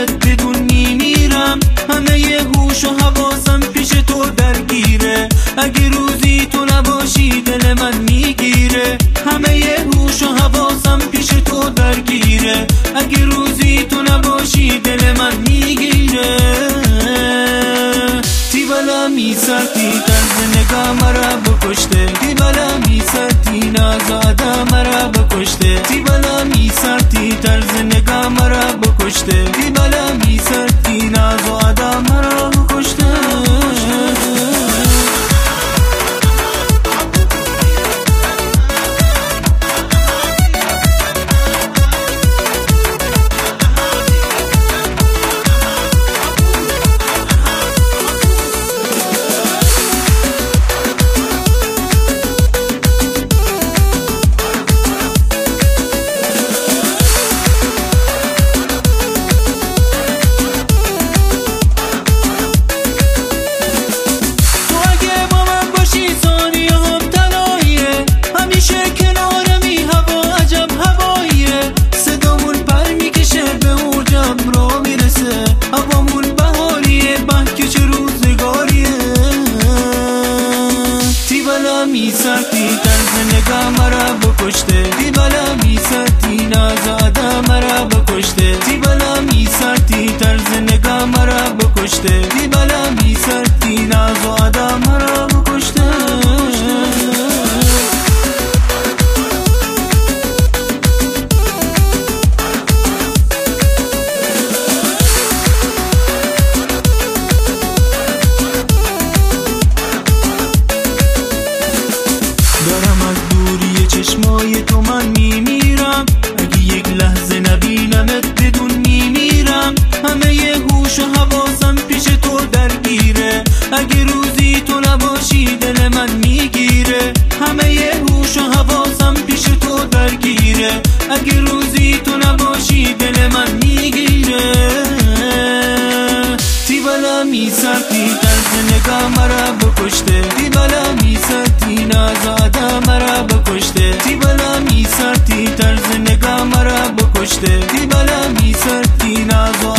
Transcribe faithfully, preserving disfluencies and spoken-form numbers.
نمت بدون میمیرم. همه ی هوش و حواسم پیش تو درگیره، اگه روزی تو نباشی دل من میگیره. همه ی هوش و حواسم پیش تو درگیره، اگه روزی تو نباشی دل من میگیره. تی بلا میسرتی طرز نگاه مرا بکشته، تی بلا میسرتی نازاده مرا بکشته، تی بلا میسرتی طرز نگاه مرا بکشته، تی بلا میسرتی نازاده مرا بکشته. میسرتی طرز نگاه مرا بکشته، تی بلا میسرتی نازاده مرا بکشته، تی بلا میسرتی طرز نگاه مرا بکشته، تی بلا میسرتی نازاده مرا بکشته. دارم از دوری چشمای تو من میمیرم، اگه یک لحظه نبینمت بدون میمیرم. همه ی هوش و حواسم پیش تو درگیره، اگه روزی تو نباشی دل من میگیره. همه ی هوش و حواسم پیش تو درگیره، اگه روزی تو نباشی دل من میگیره. تی بلا میسرتی طرز نگاه مرا بکشته، تی بلا میسرتی نازاده مرا بکشته، تی بلا میسرتی طرز نگاه مرا بکشته، تی بلا میسرتی نازاده